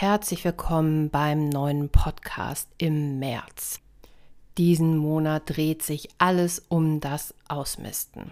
herzlich willkommen beim neuen Podcast im März. Diesen Monat dreht sich alles um das Ausmisten.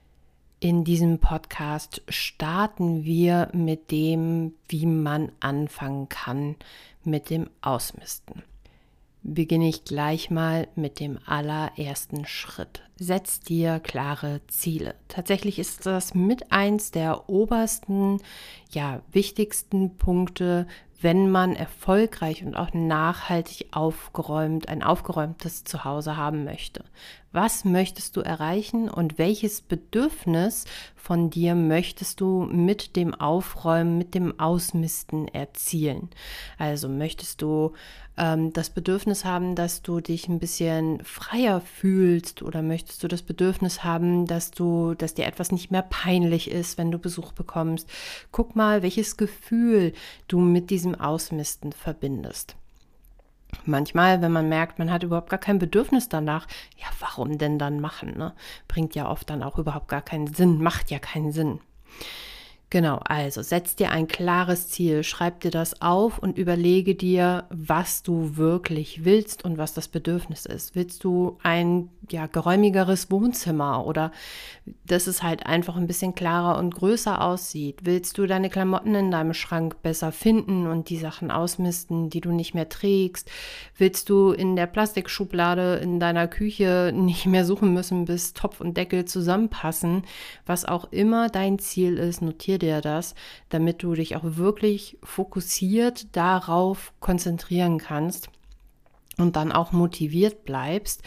In diesem Podcast starten wir mit dem, wie man anfangen kann mit dem Ausmisten. Beginne ich gleich mal mit dem allerersten Schritt. Setz dir klare Ziele. Tatsächlich ist das mit eins der obersten, wichtigsten Punkte, wenn man erfolgreich und auch nachhaltig ein aufgeräumtes Zuhause haben möchte. Was möchtest du erreichen und welches Bedürfnis von dir möchtest du mit dem Aufräumen, mit dem Ausmisten erzielen? Also möchtest du das Bedürfnis haben, dass du dich ein bisschen freier fühlst, oder möchtest du das Bedürfnis haben, dass dir etwas nicht mehr peinlich ist, wenn du Besuch bekommst? Guck mal, welches Gefühl du mit diesem Ausmisten verbindest. Manchmal, wenn man merkt, man hat überhaupt gar kein Bedürfnis danach, warum denn dann machen, ne? Bringt ja oft dann auch überhaupt gar keinen Sinn, macht ja keinen Sinn. Genau, also setz dir ein klares Ziel, schreib dir das auf und überlege dir, was du wirklich willst und was das Bedürfnis ist. Willst du ein geräumigeres Wohnzimmer oder dass es halt einfach ein bisschen klarer und größer aussieht? Willst du deine Klamotten in deinem Schrank besser finden und die Sachen ausmisten, die du nicht mehr trägst? Willst du in der Plastikschublade in deiner Küche nicht mehr suchen müssen, bis Topf und Deckel zusammenpassen? Was auch immer dein Ziel ist, notiere dir das, damit du dich auch wirklich fokussiert darauf konzentrieren kannst und dann auch motiviert bleibst.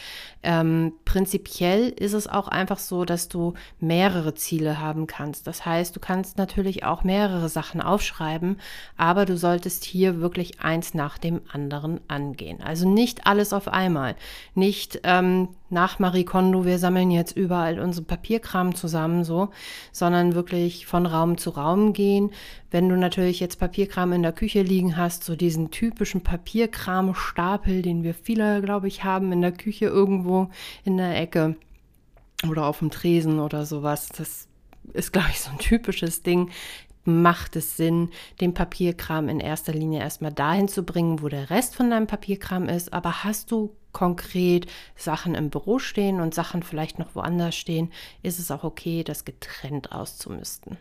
Prinzipiell ist es auch einfach so, dass du mehrere Ziele haben kannst. Das heißt, du kannst natürlich auch mehrere Sachen aufschreiben, aber du solltest hier wirklich eins nach dem anderen angehen. Also nicht alles auf einmal. Nicht nach Marie Kondo, wir sammeln jetzt überall unseren Papierkram zusammen, sondern wirklich von Raum zu Raum gehen. Wenn du natürlich jetzt Papierkram in der Küche liegen hast, so diesen typischen Papierkramstapel, den wir viele, glaube ich, haben in der Küche irgendwo in der Ecke oder auf dem Tresen oder sowas, das ist, glaube ich, so ein typisches Ding. Macht es Sinn, den Papierkram in erster Linie erstmal dahin zu bringen, wo der Rest von deinem Papierkram ist, aber hast du konkret Sachen im Büro stehen und Sachen vielleicht noch woanders stehen, ist es auch okay, das getrennt auszumisten.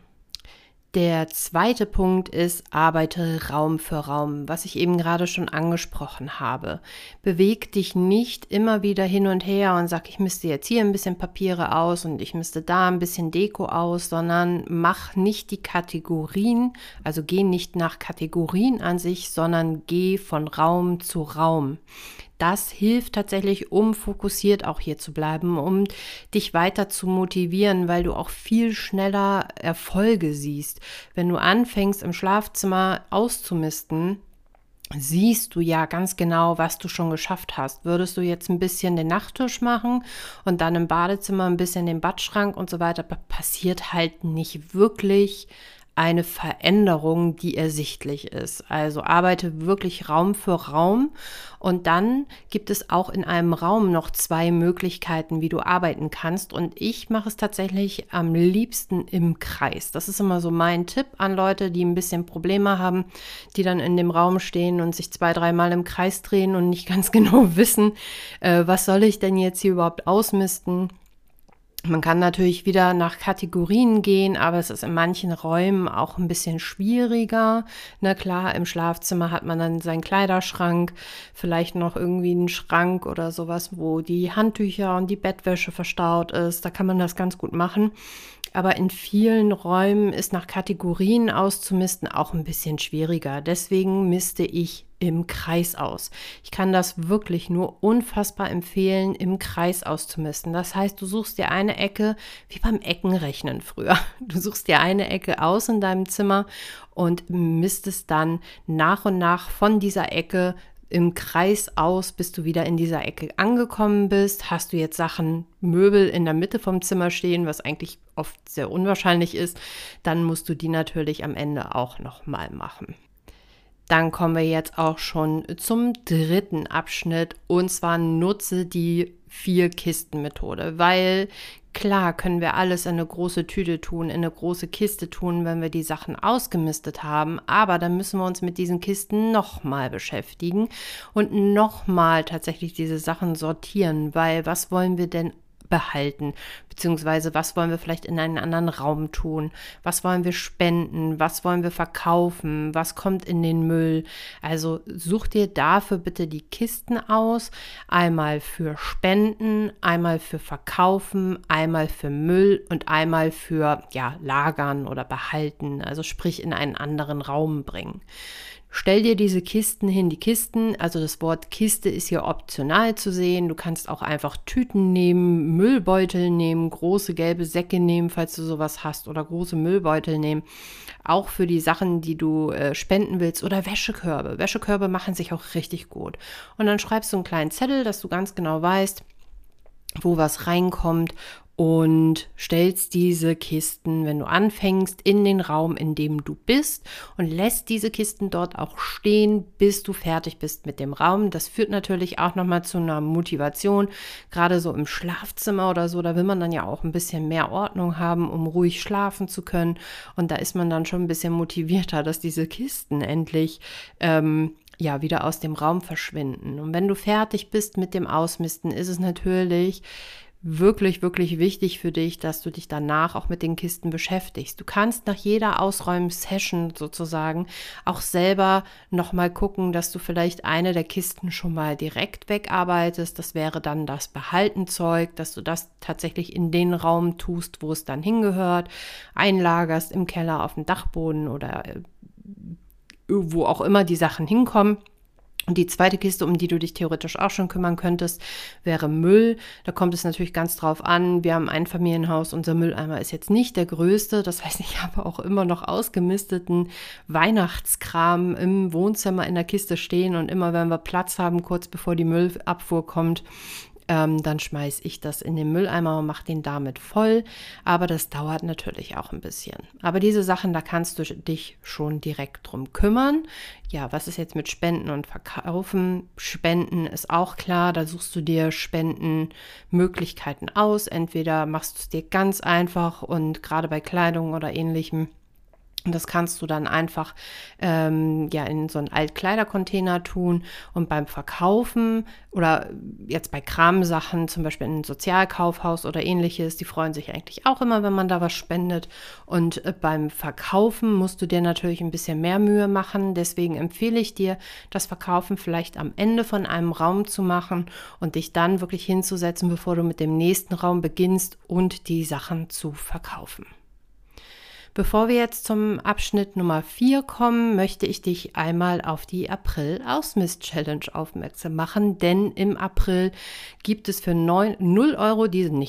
Der zweite Punkt ist, arbeite Raum für Raum, was ich eben gerade schon angesprochen habe. Beweg dich nicht immer wieder hin und her und sag, ich misste jetzt hier ein bisschen Papiere aus und ich misste da ein bisschen Deko aus, sondern mach nicht die Kategorien, also geh nicht nach Kategorien an sich, sondern geh von Raum zu Raum. Das hilft tatsächlich, um fokussiert auch hier zu bleiben, um dich weiter zu motivieren, weil du auch viel schneller Erfolge siehst. Wenn du anfängst, im Schlafzimmer auszumisten, siehst du ja ganz genau, was du schon geschafft hast. Würdest du jetzt ein bisschen den Nachttisch machen und dann im Badezimmer ein bisschen den Badschrank und so weiter, passiert halt nicht wirklich eine Veränderung, die ersichtlich ist. Also arbeite wirklich Raum für Raum, und dann gibt es auch in einem Raum noch 2 Möglichkeiten, wie du arbeiten kannst, und ich mache es tatsächlich am liebsten im Kreis. Das ist immer so mein Tipp an Leute, die ein bisschen Probleme haben, die dann in dem Raum stehen und sich 2-3 Mal im Kreis drehen und nicht ganz genau wissen, was soll ich denn jetzt hier überhaupt ausmisten. Man kann natürlich wieder nach Kategorien gehen, aber es ist in manchen Räumen auch ein bisschen schwieriger. Na klar, im Schlafzimmer hat man dann seinen Kleiderschrank, vielleicht noch irgendwie einen Schrank oder sowas, wo die Handtücher und die Bettwäsche verstaut ist. Da kann man das ganz gut machen. Aber in vielen Räumen ist nach Kategorien auszumisten auch ein bisschen schwieriger. Deswegen miste ich im Kreis aus. Ich kann das wirklich nur unfassbar empfehlen, im Kreis auszumisten. Das heißt, du suchst dir eine Ecke, wie beim Eckenrechnen früher. Du suchst dir eine Ecke aus in deinem Zimmer und mistest dann nach und nach von dieser Ecke im Kreis aus, bis du wieder in dieser Ecke angekommen bist. Hast du jetzt Möbel in der Mitte vom Zimmer stehen, was eigentlich oft sehr unwahrscheinlich ist, dann musst du die natürlich am Ende auch nochmal machen. dann kommen wir jetzt auch schon zum dritten Abschnitt, und zwar nutze die 4-Kisten-Methode, weil klar können wir alles in eine große Tüte tun, in eine große Kiste tun, wenn wir die Sachen ausgemistet haben, aber dann müssen wir uns mit diesen Kisten nochmal beschäftigen und nochmal tatsächlich diese Sachen sortieren, weil was wollen wir denn behalten, beziehungsweise was wollen wir vielleicht in einen anderen Raum tun, was wollen wir spenden, was wollen wir verkaufen, was kommt in den Müll. Also such dir dafür bitte die Kisten aus, einmal für Spenden, einmal für Verkaufen, einmal für Müll und einmal für Lagern oder Behalten, also sprich in einen anderen Raum bringen. Stell dir diese Kisten hin, die Kisten, also das Wort Kiste ist hier optional zu sehen. Du kannst auch einfach Tüten nehmen, Müllbeutel nehmen, große gelbe Säcke nehmen, falls du sowas hast, oder große Müllbeutel nehmen. Auch für die Sachen, die du spenden willst, oder Wäschekörbe. Wäschekörbe machen sich auch richtig gut. Und dann schreibst du einen kleinen Zettel, dass du ganz genau weißt, wo was reinkommt, und stellst diese Kisten, wenn du anfängst, in den Raum, in dem du bist, und lässt diese Kisten dort auch stehen, bis du fertig bist mit dem Raum. Das führt natürlich auch nochmal zu einer Motivation, gerade so im Schlafzimmer oder so, da will man dann ja auch ein bisschen mehr Ordnung haben, um ruhig schlafen zu können, und da ist man dann schon ein bisschen motivierter, dass diese Kisten endlich wieder aus dem Raum verschwinden. Und wenn du fertig bist mit dem Ausmisten, ist es natürlich wirklich, wirklich wichtig für dich, dass du dich danach auch mit den Kisten beschäftigst. Du kannst nach jeder Ausräumen-Session sozusagen auch selber nochmal gucken, dass du vielleicht eine der Kisten schon mal direkt wegarbeitest. Das wäre dann das Behaltenzeug, dass du das tatsächlich in den Raum tust, wo es dann hingehört, einlagerst im Keller, auf dem Dachboden oder wo auch immer die Sachen hinkommen. Und die zweite Kiste, um die du dich theoretisch auch schon kümmern könntest, wäre Müll. Da kommt es natürlich ganz drauf an. Wir haben ein Einfamilienhaus, unser Mülleimer ist jetzt nicht der größte. Das heißt, ich habe auch immer noch ausgemisteten Weihnachtskram im Wohnzimmer in der Kiste stehen. Und immer, wenn wir Platz haben, kurz bevor die Müllabfuhr kommt, dann schmeiße ich das in den Mülleimer und mache den damit voll. Aber das dauert natürlich auch ein bisschen. Aber diese Sachen, da kannst du dich schon direkt drum kümmern. Ja, was ist jetzt mit Spenden und Verkaufen? Spenden ist auch klar, da suchst du dir Spendenmöglichkeiten aus. Entweder machst du es dir ganz einfach, und gerade bei Kleidung oder Ähnlichem, und das kannst du dann einfach in so einen Altkleidercontainer tun, und beim Verkaufen oder jetzt bei Kramsachen, zum Beispiel in ein Sozialkaufhaus oder Ähnliches, die freuen sich eigentlich auch immer, wenn man da was spendet. Und beim Verkaufen musst du dir natürlich ein bisschen mehr Mühe machen. Deswegen empfehle ich dir, das Verkaufen vielleicht am Ende von einem Raum zu machen und dich dann wirklich hinzusetzen, bevor du mit dem nächsten Raum beginnst und die Sachen zu verkaufen. Bevor wir jetzt zum Abschnitt Nummer 4 kommen, möchte ich dich einmal auf die April-Ausmist-Challenge aufmerksam machen, denn im April gibt es für 0 Euro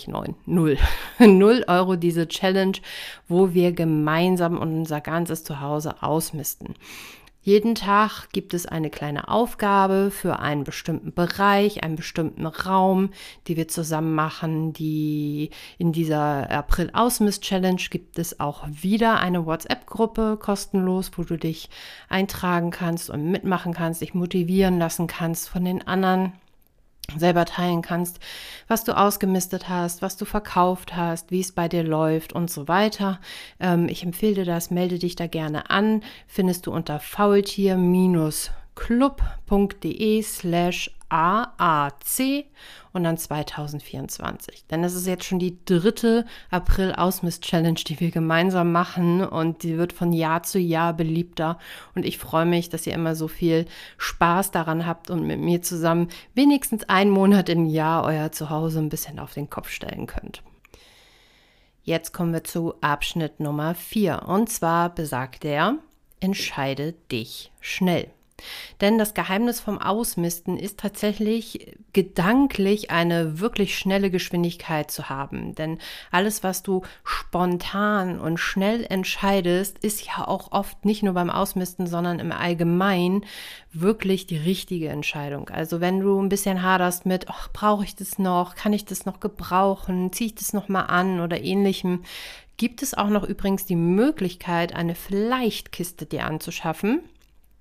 diese Challenge, wo wir gemeinsam unser ganzes Zuhause ausmisten. Jeden Tag gibt es eine kleine Aufgabe für einen bestimmten Bereich, einen bestimmten Raum, die wir zusammen machen. In dieser April-Ausmist-Challenge gibt es auch wieder eine WhatsApp-Gruppe kostenlos, wo du dich eintragen kannst und mitmachen kannst, dich motivieren lassen kannst von den anderen, selber teilen kannst, was du ausgemistet hast, was du verkauft hast, wie es bei dir läuft und so weiter. Ich empfehle dir das, melde dich da gerne an, findest du unter faultier-club.de/AAC und dann 2024. Denn es ist jetzt schon die 3. April-Ausmist-Challenge, die wir gemeinsam machen, und die wird von Jahr zu Jahr beliebter, und ich freue mich, dass ihr immer so viel Spaß daran habt und mit mir zusammen wenigstens einen Monat im Jahr euer Zuhause ein bisschen auf den Kopf stellen könnt. Jetzt kommen wir zu Abschnitt Nummer 4, und zwar besagt er: Entscheide dich schnell. Denn das Geheimnis vom Ausmisten ist tatsächlich gedanklich eine wirklich schnelle Geschwindigkeit zu haben. Denn alles, was du spontan und schnell entscheidest, ist ja auch oft nicht nur beim Ausmisten, sondern im Allgemeinen wirklich die richtige Entscheidung. Also wenn du ein bisschen haderst mit, brauche ich das noch, kann ich das noch gebrauchen, ziehe ich das noch mal an oder Ähnlichem, gibt es auch noch übrigens die Möglichkeit, eine Vielleicht-Kiste dir anzuschaffen.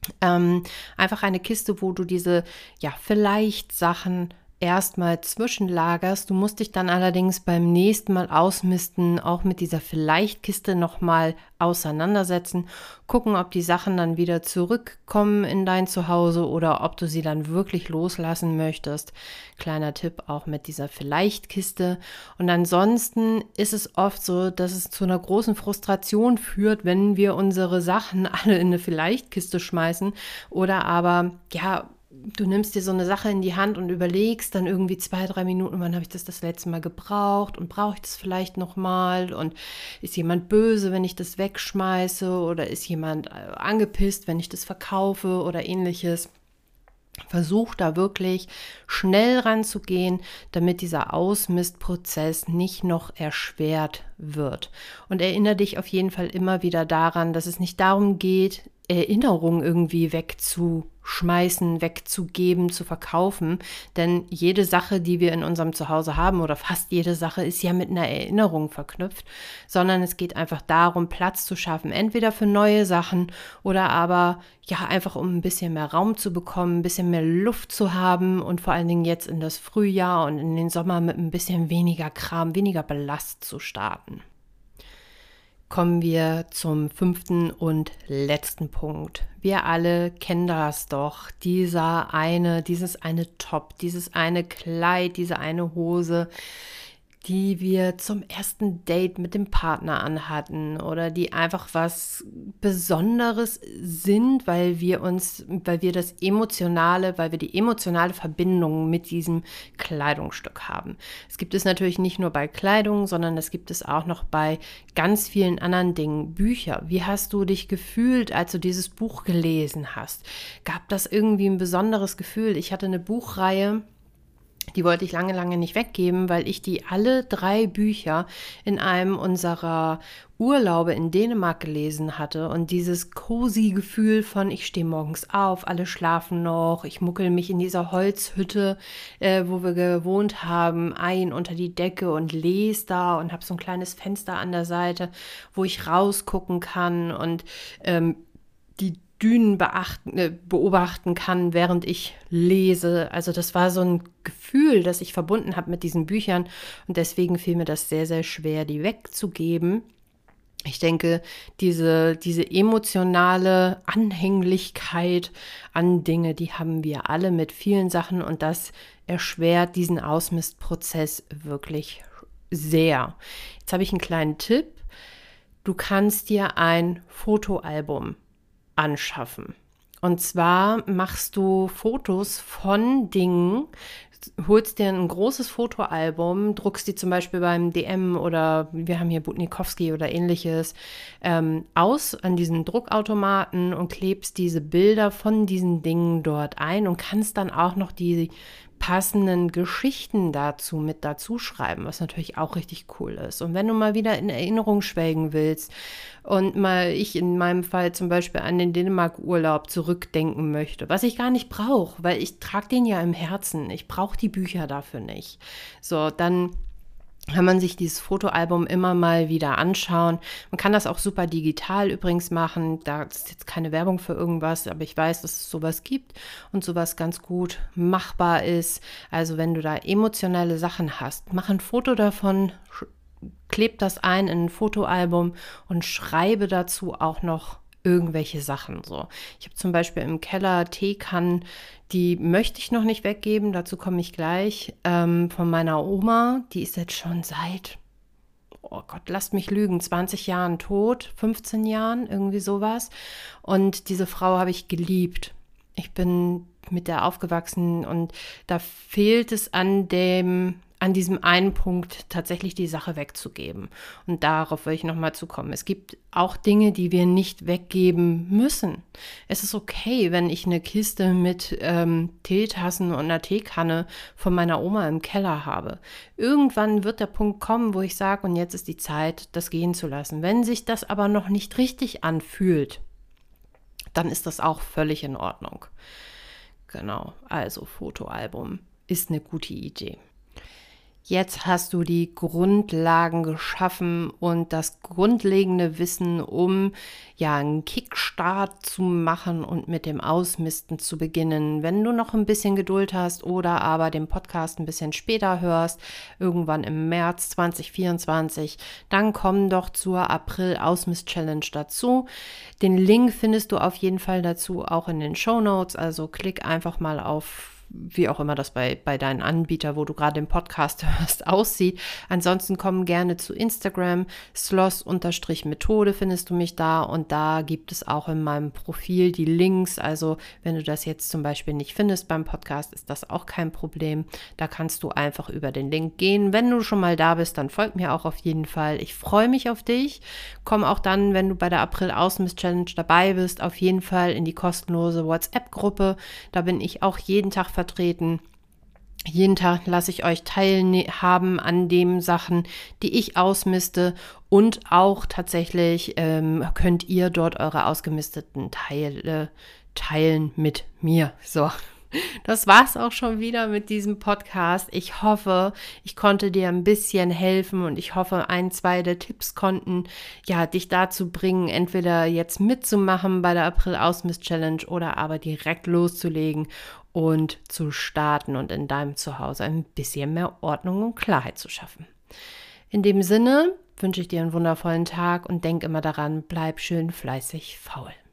Einfach eine Kiste, wo du diese, ja, vielleicht Sachen erstmal zwischenlagerst. Du musst dich dann allerdings beim nächsten Mal ausmisten, auch mit dieser Vielleicht-Kiste nochmal auseinandersetzen, gucken, ob die Sachen dann wieder zurückkommen in dein Zuhause oder ob du sie dann wirklich loslassen möchtest. Kleiner Tipp auch mit dieser Vielleicht-Kiste. Und ansonsten ist es oft so, dass es zu einer großen Frustration führt, wenn wir unsere Sachen alle in eine Vielleicht-Kiste schmeißen oder aber, ja, du nimmst dir so eine Sache in die Hand und überlegst dann irgendwie 2, 3 Minuten, wann habe ich das letzte Mal gebraucht und brauche ich das vielleicht nochmal und ist jemand böse, wenn ich das wegschmeiße oder ist jemand angepisst, wenn ich das verkaufe oder ähnliches. Versuch da wirklich schnell ranzugehen, damit dieser Ausmistprozess nicht noch erschwert wird. Und erinnere dich auf jeden Fall immer wieder daran, dass es nicht darum geht, Erinnerungen irgendwie wegzuschmeißen, wegzugeben, zu verkaufen. Denn jede Sache, die wir in unserem Zuhause haben oder fast jede Sache ist ja mit einer Erinnerung verknüpft, sondern es geht einfach darum, Platz zu schaffen, entweder für neue Sachen oder aber ja einfach um ein bisschen mehr Raum zu bekommen, ein bisschen mehr Luft zu haben und vor allen Dingen jetzt in das Frühjahr und in den Sommer mit ein bisschen weniger Kram, weniger Ballast zu starten. Kommen wir zum 5. und letzten Punkt. Wir alle kennen das doch, dieses eine Top, dieses eine Kleid, diese eine Hose, die wir zum ersten Date mit dem Partner anhatten oder die einfach was Besonderes sind, weil wir die emotionale Verbindung mit diesem Kleidungsstück haben. Es gibt es natürlich nicht nur bei Kleidung, sondern es gibt es auch noch bei ganz vielen anderen Dingen. Bücher. Wie hast du dich gefühlt, als du dieses Buch gelesen hast? Gab das irgendwie ein besonderes Gefühl? Ich hatte eine Buchreihe, die wollte ich lange, lange nicht weggeben, weil ich die alle 3 Bücher in einem unserer Urlaube in Dänemark gelesen hatte und dieses cozy Gefühl von, ich stehe morgens auf, alle schlafen noch, ich muckel mich in dieser Holzhütte, wo wir gewohnt haben, ein unter die Decke und lese da und habe so ein kleines Fenster an der Seite, wo ich rausgucken kann und die Dünen beobachten kann, während ich lese. Also das war so ein Gefühl, das ich verbunden habe mit diesen Büchern und deswegen fiel mir das sehr, sehr schwer, die wegzugeben. Ich denke, diese emotionale Anhänglichkeit an Dinge, die haben wir alle mit vielen Sachen und das erschwert diesen Ausmistprozess wirklich sehr. Jetzt habe ich einen kleinen Tipp. Du kannst dir ein Fotoalbum anschaffen. Und zwar machst du Fotos von Dingen, holst dir ein großes Fotoalbum, druckst die zum Beispiel beim DM oder wir haben hier Butnikowski oder ähnliches aus an diesen Druckautomaten und klebst diese Bilder von diesen Dingen dort ein und kannst dann auch noch die passenden Geschichten dazu schreiben, was natürlich auch richtig cool ist. Und wenn du mal wieder in Erinnerung schwelgen willst und ich in meinem Fall zum Beispiel an den Dänemark-Urlaub zurückdenken möchte, was ich gar nicht brauche, weil ich trage den ja im Herzen. Ich brauche die Bücher dafür nicht. So, dann kann man sich dieses Fotoalbum immer mal wieder anschauen. Man kann das auch super digital übrigens machen. Da ist jetzt keine Werbung für irgendwas, aber ich weiß, dass es sowas gibt und sowas ganz gut machbar ist. Also wenn du da emotionale Sachen hast, mach ein Foto davon, kleb das ein in ein Fotoalbum und schreibe dazu auch noch irgendwelche Sachen so. Ich habe zum Beispiel im Keller Teekannen, die möchte ich noch nicht weggeben, dazu komme ich gleich, von meiner Oma, die ist jetzt schon seit, oh Gott, lasst mich lügen, 20 Jahren tot, 15 Jahren, irgendwie sowas. Und diese Frau habe ich geliebt. Ich bin mit der aufgewachsen und da fehlt es an diesem einen Punkt tatsächlich die Sache wegzugeben. Und darauf will ich nochmal zukommen. Es gibt auch Dinge, die wir nicht weggeben müssen. Es ist okay, wenn ich eine Kiste mit Teetassen und einer Teekanne von meiner Oma im Keller habe. Irgendwann wird der Punkt kommen, wo ich sage, und jetzt ist die Zeit, das gehen zu lassen. Wenn sich das aber noch nicht richtig anfühlt, dann ist das auch völlig in Ordnung. Genau, also Fotoalbum ist eine gute Idee. Jetzt hast du die Grundlagen geschaffen und das grundlegende Wissen, um einen Kickstart zu machen und mit dem Ausmisten zu beginnen. Wenn du noch ein bisschen Geduld hast oder aber den Podcast ein bisschen später hörst, irgendwann im März 2024, dann komm doch zur April-Ausmist-Challenge dazu. Den Link findest du auf jeden Fall dazu auch in den Shownotes, also klick einfach mal auf wie auch immer das bei deinen Anbieter, wo du gerade den Podcast hörst, aussieht. Ansonsten komm gerne zu Instagram, sloss_Methode findest du mich da und da gibt es auch in meinem Profil die Links. Also wenn du das jetzt zum Beispiel nicht findest beim Podcast, ist das auch kein Problem. Da kannst du einfach über den Link gehen. Wenn du schon mal da bist, dann folg mir auch auf jeden Fall. Ich freue mich auf dich. Komm auch dann, wenn du bei der April-Ausmist-Challenge dabei bist, auf jeden Fall in die kostenlose WhatsApp-Gruppe. Da bin ich auch jeden Tag vertreten. Jeden Tag lasse ich euch teilhaben an den Sachen, die ich ausmiste und auch tatsächlich könnt ihr dort eure ausgemisteten Teile teilen mit mir. So. Das war's auch schon wieder mit diesem Podcast. Ich hoffe, ich konnte dir ein bisschen helfen und ich hoffe, 1, 2 der Tipps konnten dich dazu bringen, entweder jetzt mitzumachen bei der April-Ausmist-Challenge oder aber direkt loszulegen und zu starten und in deinem Zuhause ein bisschen mehr Ordnung und Klarheit zu schaffen. In dem Sinne wünsche ich dir einen wundervollen Tag und denk immer daran, bleib schön fleißig faul.